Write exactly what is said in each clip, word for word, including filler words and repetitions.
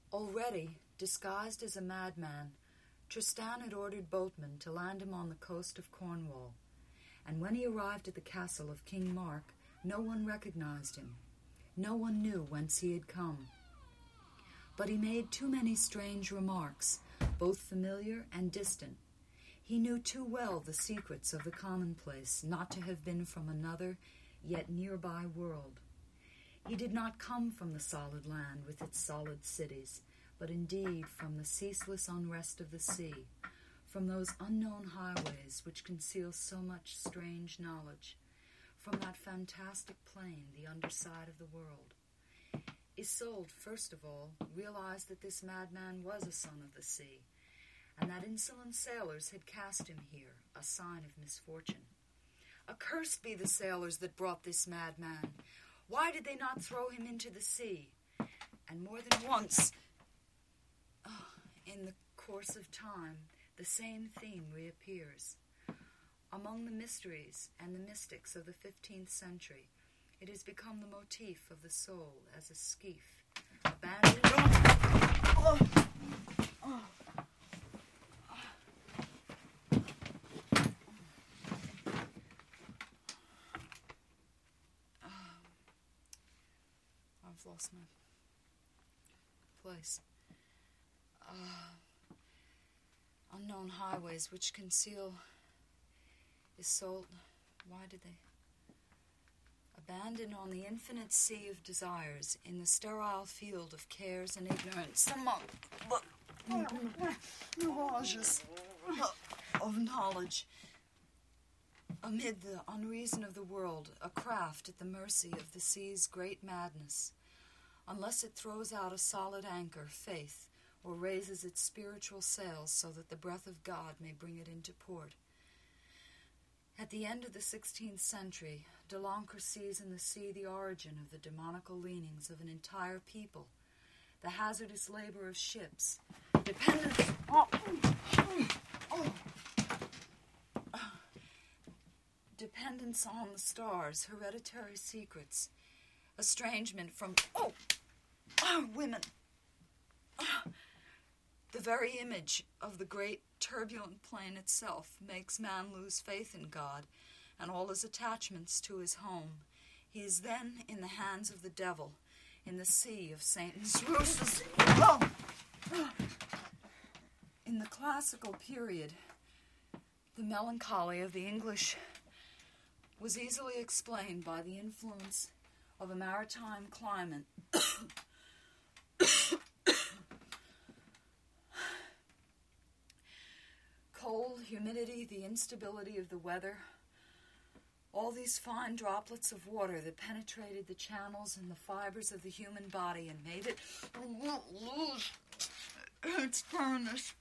Already, disguised as a madman, Tristan had ordered boatmen to land him on the coast of Cornwall, and when he arrived at the castle of King Mark, no one recognized him. No one knew whence he had come. But he made too many strange remarks, both familiar and distant. He knew too well the secrets of the commonplace not to have been from another, yet nearby world. He did not come from the solid land with its solid cities, but indeed from the ceaseless unrest of the sea, from those unknown highways which conceal so much strange knowledge, from that fantastic plain, the underside of the world. Isolde, first of all, realized that this madman was a son of the sea, and that insolent sailors had cast him here, a sign of misfortune. Accursed be the sailors that brought this madman. Why did they not throw him into the sea? And more than once, oh, in the course of time, the same theme reappears. Among the mysteries and the mystics of the fifteenth century, it has become the motif of the soul as a skiff, abandoned. Oh. Oh. I've lost my place. Uh, unknown highways which conceal Isolde. Why did they? Abandoned on the infinite sea of desires, in the sterile field of cares and ignorance, among the mirages of knowledge, amid the unreason of the world, a craft at the mercy of the sea's great madness. Unless it throws out a solid anchor, faith, or raises its spiritual sails so that the breath of God may bring it into port. At the end of the sixteenth century, Delancre sees in the sea the origin of the demonical leanings of an entire people, the hazardous labor of ships, dependence, oh, oh, dependence on the stars, hereditary secrets, estrangement from oh, oh women. Oh, the very image of the great turbulent plain itself makes man lose faith in God and all his attachments to his home. He is then in the hands of the devil, in the sea of Satan's ruses. Oh. In the classical period, the melancholy of the English was easily explained by the influence of a maritime climate. Cold, humidity, the instability of the weather, all these fine droplets of water that penetrated the channels and the fibers of the human body and made it lose its firmness,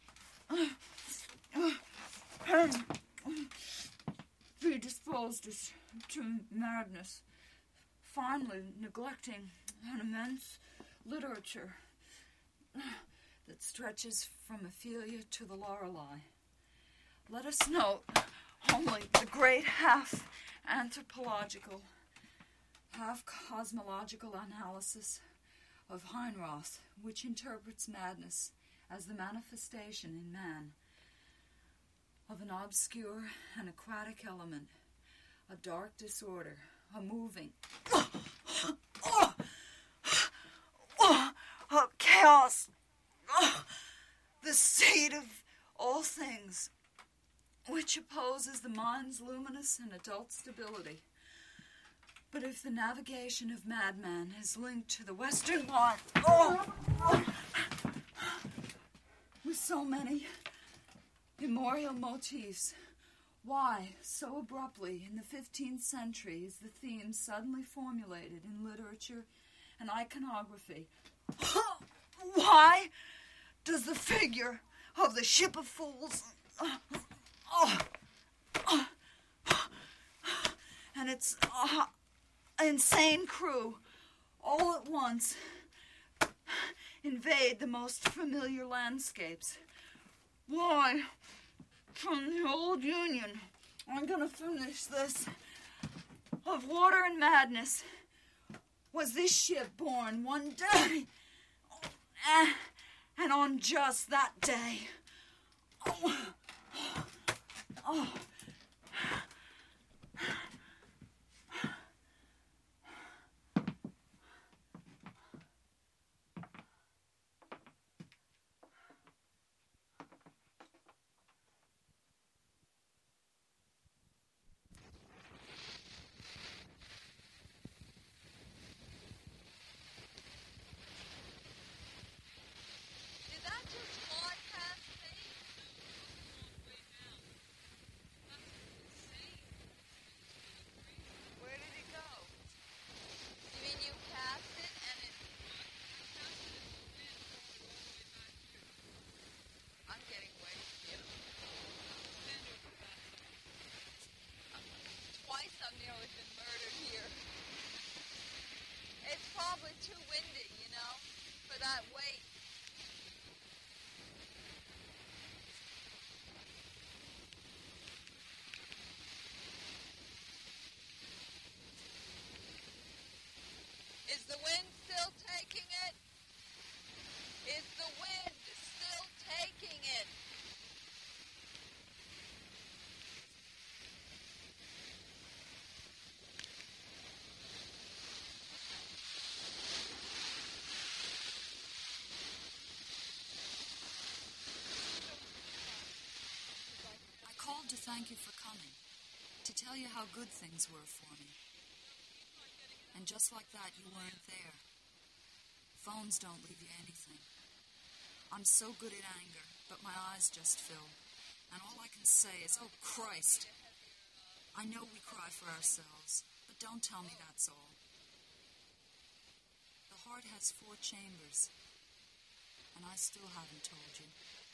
predisposed us to madness, finally neglecting an immense literature that stretches from Ophelia to the Lorelei. Let us note only the great half-anthropological, half-cosmological analysis of Heinroth, which interprets madness as the manifestation in man of an obscure and aquatic element, a dark disorder, a moving, a chaos, the seed of all things, which opposes the mind's luminous and adult stability. But if the navigation of madman is linked to the Western line, oh, oh, with so many immemorial motifs, why, so abruptly, in the fifteenth century, is the theme suddenly formulated in literature and iconography? Why does the figure of the ship of fools uh, Oh, oh, and its uh, insane crew all at once invade the most familiar landscapes? Why, from the old Union, I'm going to finish this, of water and madness, was this ship born one day And on just that day... Oh... Oh... Too windy, you know, for that weight. Is the wind still taking it? Is the wind still taking it? To thank you for coming, to tell you how good things were for me. And just like that, you weren't there. Phones don't leave you anything. I'm so good at anger, but my eyes just fill. And all I can say is, oh, Christ. I know we cry for ourselves, but don't tell me that's all. The heart has four chambers, and I still haven't told you.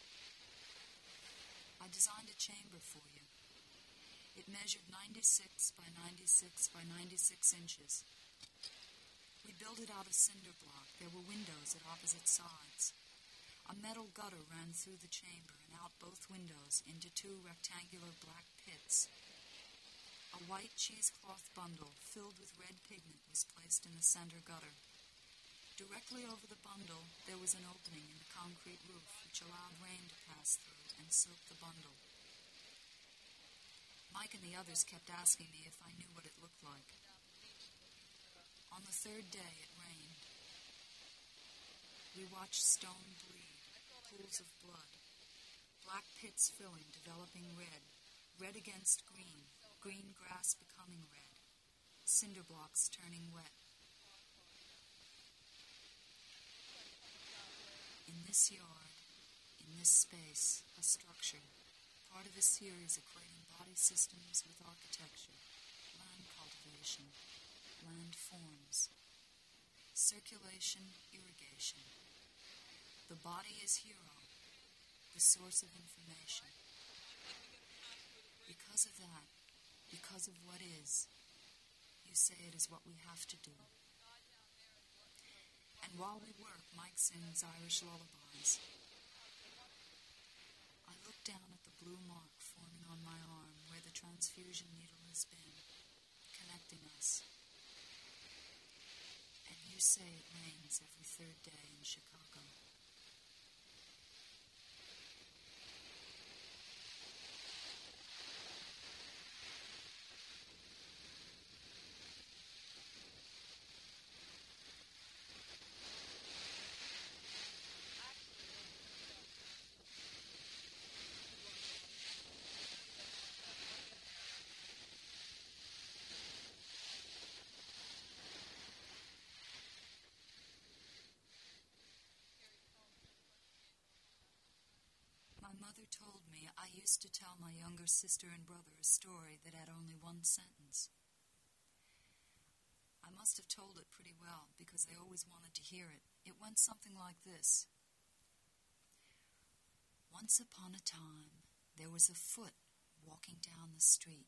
I designed a chamber for you. It measured ninety-six by ninety-six by ninety-six inches. We built it out of cinder block. There were windows at opposite sides. A metal gutter ran through the chamber and out both windows into two rectangular black pits. A white cheesecloth bundle filled with red pigment was placed in the center gutter. Directly over the bundle, there was an opening in the concrete roof which allowed rain to pass through and soak the bundle. Mike and the others kept asking me if I knew what it looked like. On the third day, it rained. We watched stone bleed, pools of blood, black pits filling, developing red, red against green, green grass becoming red, cinder blocks turning wet. In this yard, in this space, a structure, part of a series equating body systems with architecture, land cultivation, land forms, circulation, irrigation. The body is hero, the source of information. Because of that, because of what is, you say it is what we have to do. And while we work, Mike sings Irish lullabies. I look down at the blue mark forming on my arm where the transfusion needle has been, connecting us. And you say it rains every third day in Chicago. My mother told me I used to tell my younger sister and brother a story that had only one sentence. I must have told it pretty well because they always wanted to hear it. It went something like this. Once upon a time, there was a foot walking down the street.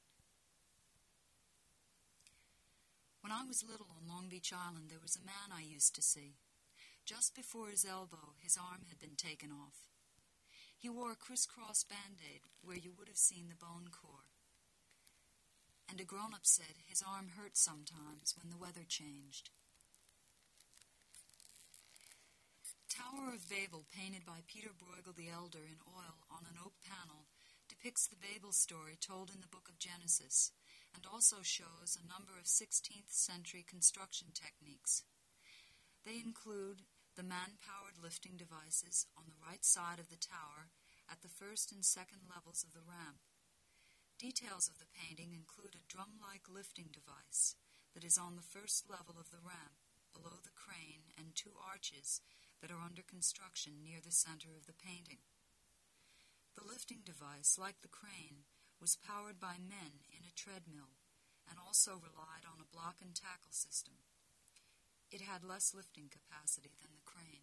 When I was little on Long Beach Island, there was a man I used to see. Just before his elbow, his arm had been taken off. He wore a crisscross Band-Aid where you would have seen the bone core. And a grown-up said his arm hurt sometimes when the weather changed. Tower of Babel, painted by Peter Bruegel the Elder in oil on an oak panel, depicts the Babel story told in the book of Genesis, and also shows a number of sixteenth century construction techniques. They include the man-powered lifting devices on the right side of the tower at the first and second levels of the ramp. Details of the painting include a drum-like lifting device that is on the first level of the ramp, below the crane, and two arches that are under construction near the center of the painting. The lifting device, like the crane, was powered by men in a treadmill and also relied on a block and tackle system. It had less lifting capacity than the crane.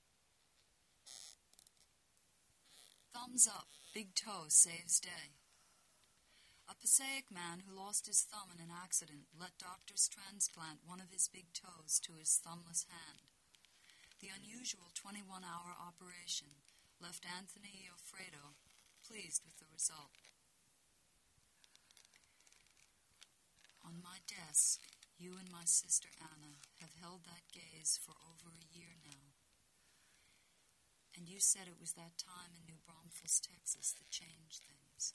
Thumbs up, big toe saves day. A Passaic man who lost his thumb in an accident let doctors transplant one of his big toes to his thumbless hand. The unusual twenty-one hour operation left Anthony Iofredo pleased with the result. On my desk, you and my sister Anna have held that gaze for over a year now. And you said it was that time in New Braunfels, Texas that changed things.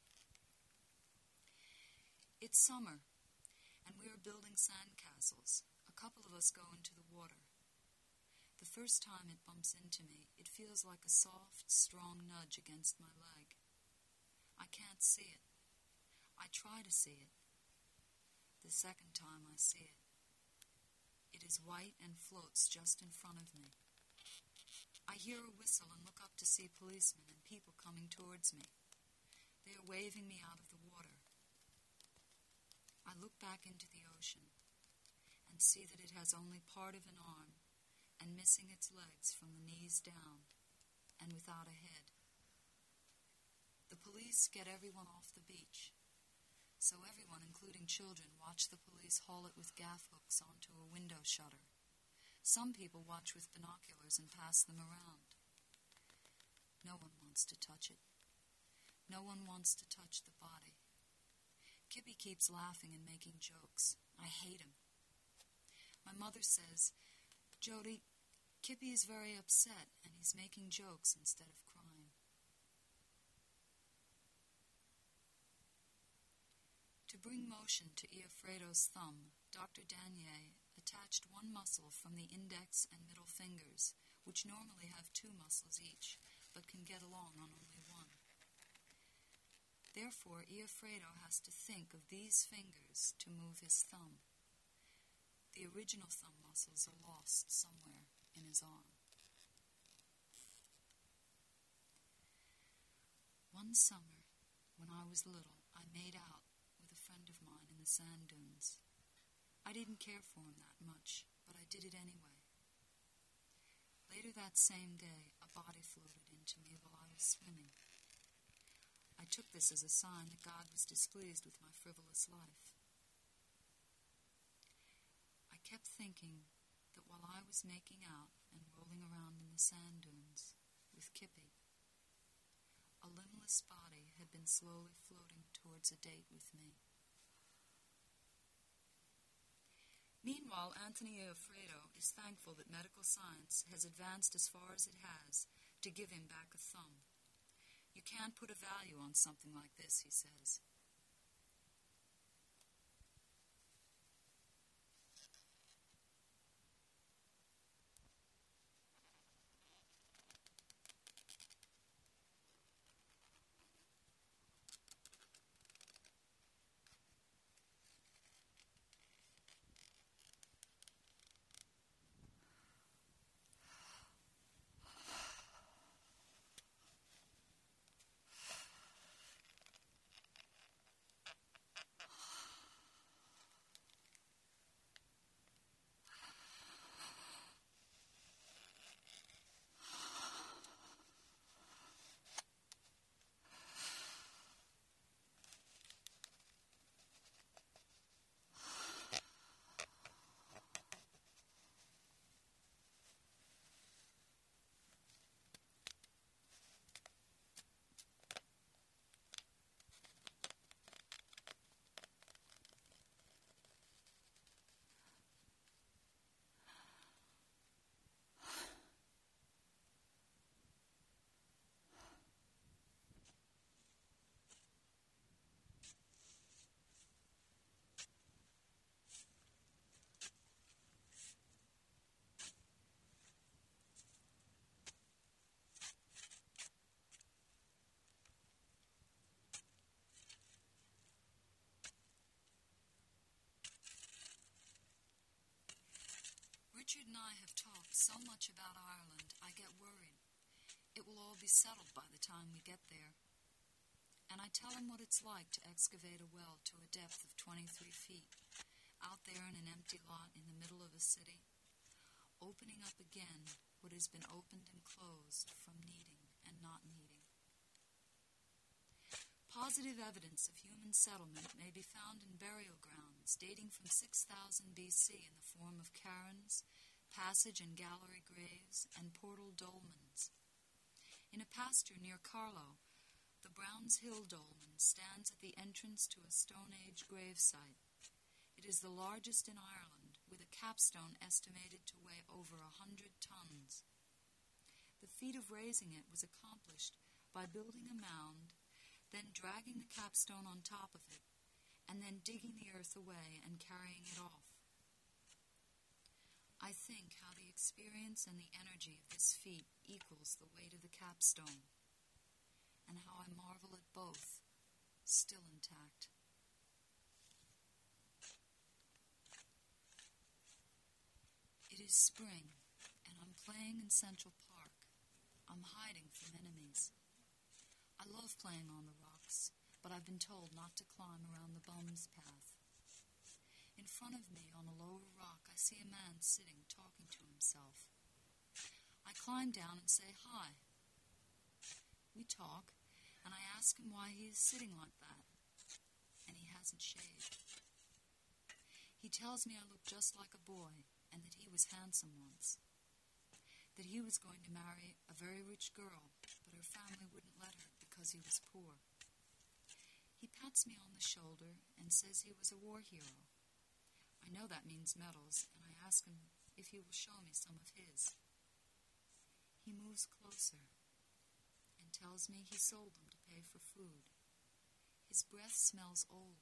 It's summer, and we are building sandcastles. A couple of us go into the water. The first time it bumps into me, it feels like a soft, strong nudge against my leg. I can't see it. I try to see it. The second time I see it, it is white and floats just in front of me. I hear a whistle and look up to see policemen and people coming towards me. They are waving me out of the water. I look back into the ocean and see that it has only part of an arm and missing its legs from the knees down and without a head. The police get everyone off the beach, so everyone, including children, watch the police haul it with gaff hooks onto a window shutter. Some people watch with binoculars and pass them around. No one wants to touch it. No one wants to touch the body. Kippy keeps laughing and making jokes. I hate him. My mother says, "Jody, Kippy is very upset and he's making jokes instead of crying." To bring motion to Iofredo's thumb, Doctor Danier attached one muscle from the index and middle fingers, which normally have two muscles each, but can get along on only one. Therefore, Iofredo has to think of these fingers to move his thumb. The original thumb muscles are lost somewhere in his arm. One summer, when I was little, I made out with a friend of mine in the sand dunes. I didn't care for him that much, but I did it anyway. Later that same day, a body floated into me while I was swimming. I took this as a sign that God was displeased with my frivolous life. I kept thinking that while I was making out and rolling around in the sand dunes with Kippy, a limbless body had been slowly floating towards a date with me. Meanwhile, Anthony Iofredo is thankful that medical science has advanced as far as it has to give him back a thumb. You can't put a value on something like this, he says. Richard and I have talked so much about Ireland, I get worried. It will all be settled by the time we get there. And I tell him what it's like to excavate a well to a depth of twenty-three feet, out there in an empty lot in the middle of a city, opening up again what has been opened and closed from needing and not needing. Positive evidence of human settlement may be found in burial grounds dating from six thousand B C in the form of cairns, passage and gallery graves, and portal dolmens. In a pasture near Carlow, the Browns Hill dolmen stands at the entrance to a Stone Age gravesite. It is the largest in Ireland, with a capstone estimated to weigh over a hundred tons. The feat of raising it was accomplished by building a mound, then dragging the capstone on top of it, and then digging the earth away and carrying it off. I think how the experience and the energy of this feat equals the weight of the capstone, and how I marvel at both, still intact. It is spring, and I'm playing in Central Park. I'm hiding from enemies. I love playing on the rocks, but I've been told not to climb around the bum's path. In front of me, on a lower rock, I see a man sitting, talking to himself. I climb down and say hi. We talk, and I ask him why he is sitting like that, and he hasn't shaved. He tells me I look just like a boy, and that he was handsome once, that he was going to marry a very rich girl, but her family wouldn't let her because he was poor. He pats me on the shoulder and says he was a war hero. I know that means medals, and I ask him if he will show me some of his. He moves closer and tells me he sold them to pay for food. His breath smells old.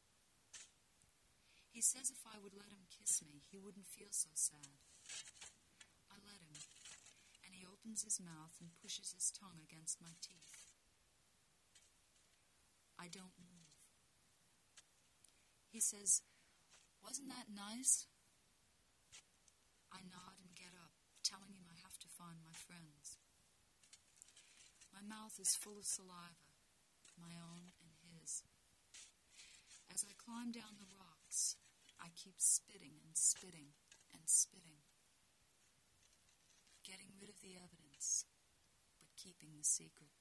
He says if I would let him kiss me, he wouldn't feel so sad. I let him, and he opens his mouth and pushes his tongue against my teeth. I don't move. He says, "Wasn't that nice?" I nod and get up, telling him I have to find my friends. My mouth is full of saliva, my own and his. As I climb down the rocks, I keep spitting and spitting and spitting, getting rid of the evidence, but keeping the secret.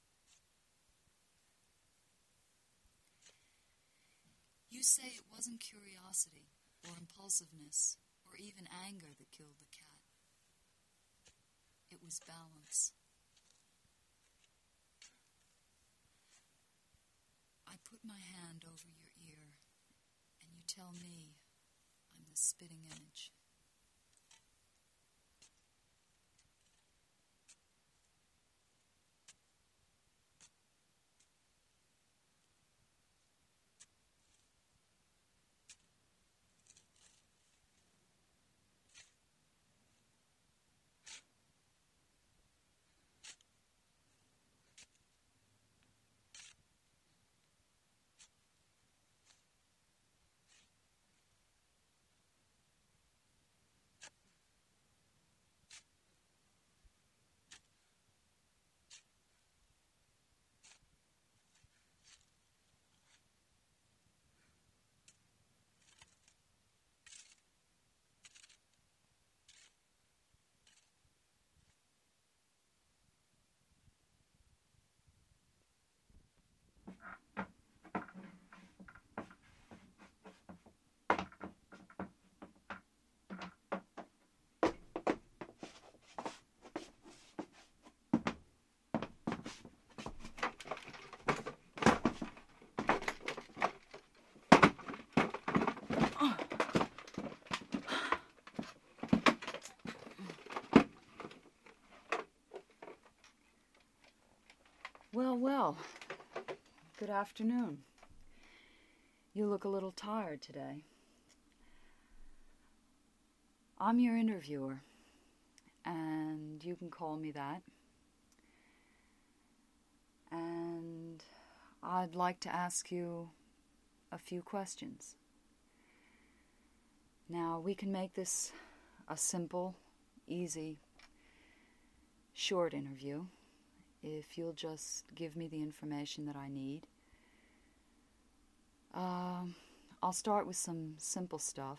You say it wasn't curiosity or impulsiveness or even anger that killed the cat. It was balance. I put my hand over your ear, and you tell me I'm the spitting image. Well, well, good afternoon. You look a little tired today. I'm your interviewer, and you can call me that. And I'd like to ask you a few questions. Now, we can make this a simple, easy, short interview. If you'll just give me the information that I need. Uh, I'll start with some simple stuff.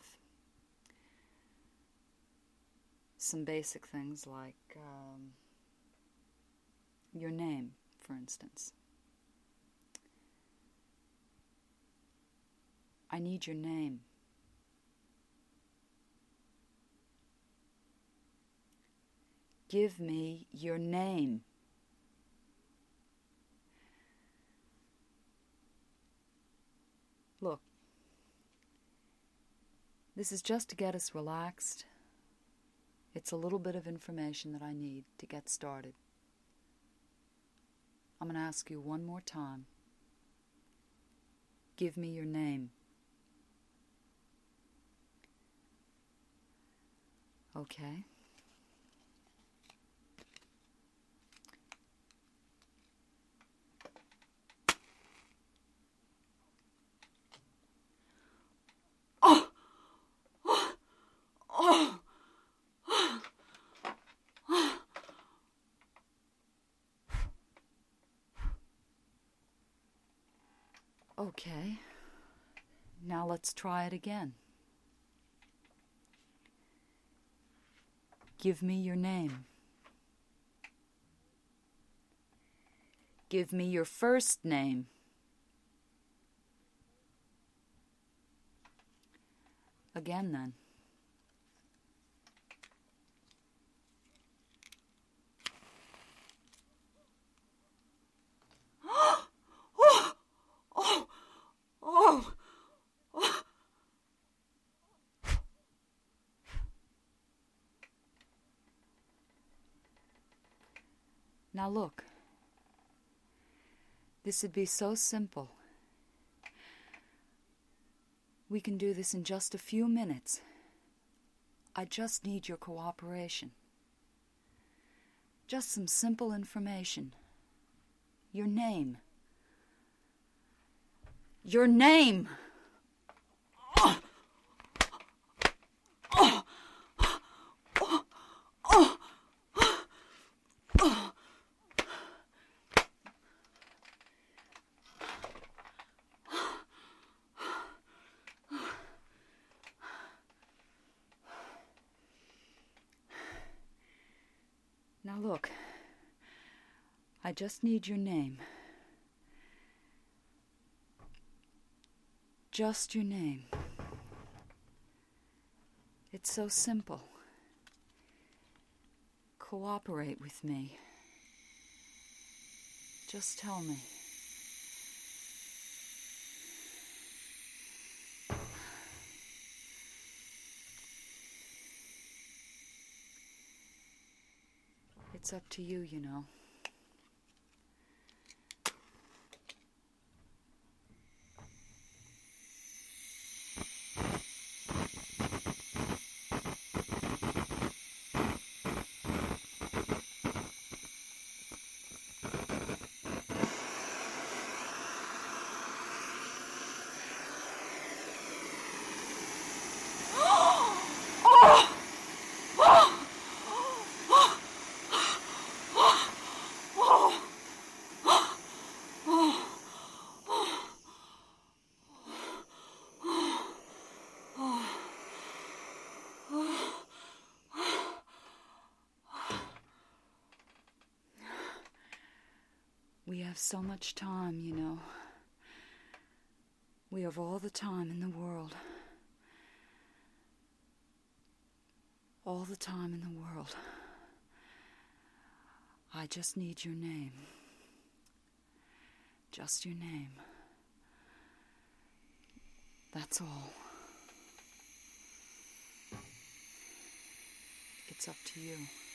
Some basic things like um, your name, for instance. I need your name. Give me your name. Look, this is just to get us relaxed. It's a little bit of information that I need to get started. I'm going to ask you one more time. Give me your name. Okay. Oh! Oh! Oh! Okay, now let's try it again. Give me your name. Give me your first name. Again then. Now look, this would be so simple. We can do this in just a few minutes. I just need your cooperation. Just some simple information. Your name. Your name! Oh. Oh. Oh. Oh. Oh. Now look, I just need your name. Just your name. It's so simple. Cooperate with me. Just tell me. It's up to you, you know. We have so much time, you know. We have all the time in the world. All the time in the world. I just need your name. Just your name. That's all. It's up to you.